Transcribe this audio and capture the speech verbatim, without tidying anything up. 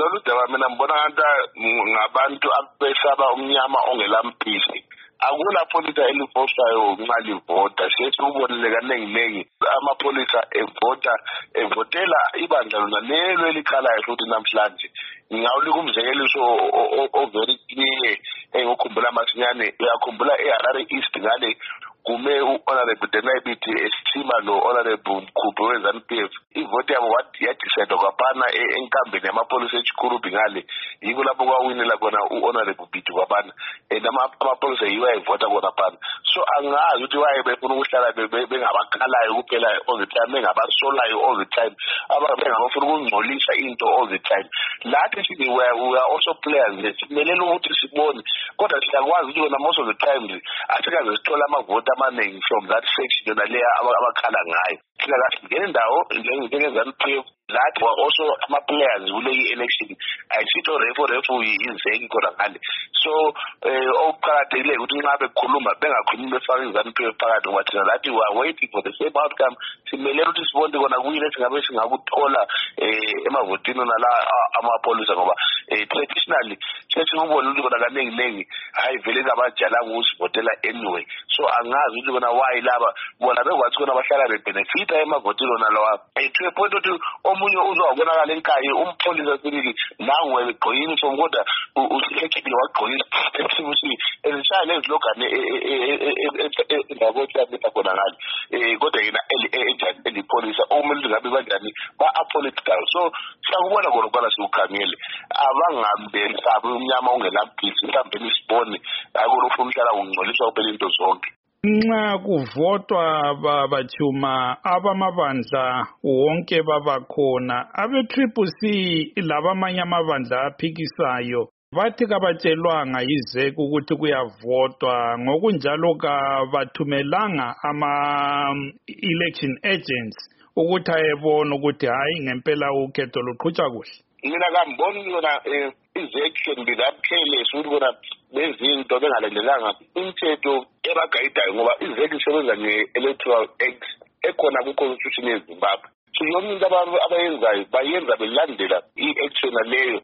lolu daba mina ngibona ngathi ngabantu abesaba umnyama ongelampisi. Akula polisa elifosayo nxa livota sesubonile kaningi amapolisa evota evotela ibandla lona lelo elikhalayo futhi namhlanje ngawulika umzekeliso o very clear engikukhumbula masinyane uyakhumbula eHarare East ngale kume u-honorable Denaibiti esima no-honorable Mkhuphe we-ZANU P F ivoti yabo yadisedwa kwaphana enkambeni yamapolisa eChikurubi ngale yiko lapho kwawinela khona u-honorable Biti kwaphana amapolisa yiwo ayivota khona phana. So angazi ukuthi waye befuna ukuhlala bengabakhalayo kuphela all the time bengabasolayo all the time abangabafuna ukungcolisha into all the time. Lathi sithi we are also players nje simelele ukuthi sibone kodwa siyakwazi ukuthi wena most of the times asikaze sithola amavoti amaningi from that section yona leya abakhala ngayo. Thina kahle ngendawo njenge-ZANU P F that were also ama-players kule election ayisitho refo refo izeki khona ngale. So okuqakathekile ukuthi nxa bekhuluma bengakhulumi befaka i-ZANU P F phakathi ngoba thina lathi we are waiting for the same outcome. Simelele ukuthi sibone kona kuyile singabe singakuthola emavotini nala amapolisa ngoba traditionally sesikubona ukuthi kona kaningi nengi hayi vele ngabajala ukusivotela anyway. So angazi ukuthi kona why laba bona bekwathi kona bahlala bebenefita emavotini nona lawa to a point ukuthi omunye uzobonakala enkayi umpolisa sibili nangu egqoka uniform kodwa usikhekile wagqoka isibusi ezishaya lezilogane endaboti yamisa khona ngale kodwa yena elipolisa okumele ngabe kanjani ba-apolitical. So siyakubona khona ukubana siwukhangele abangambesabi umnyama ongelampisi mhlawumbe nisibone hayi kona ufuna umhlala ungcoliswa kuphela into zonke. Nxa kuvotwa babachuma abamabandla wonke babakhona abe-Triple C labamanye amabandla aphikisayo bathi kabatshelwanga yizeki ukuthi kuyavotwa ngokunjalo kabathumelanga ama-election agents ukuthi ayebona ukuthi hayi ngempela ukhetho luqhutshwa kuhle. Mina kamboni yona izeki ngizaphele ukuthi kona bezinto bengalandelanga imithetho ebagayidayo ngoba izeki isebenza nge-electoral act ekhona ku-constitution yeZimbabwe. So yonke into abantu abayenzayo bayenza belandela i-action leyo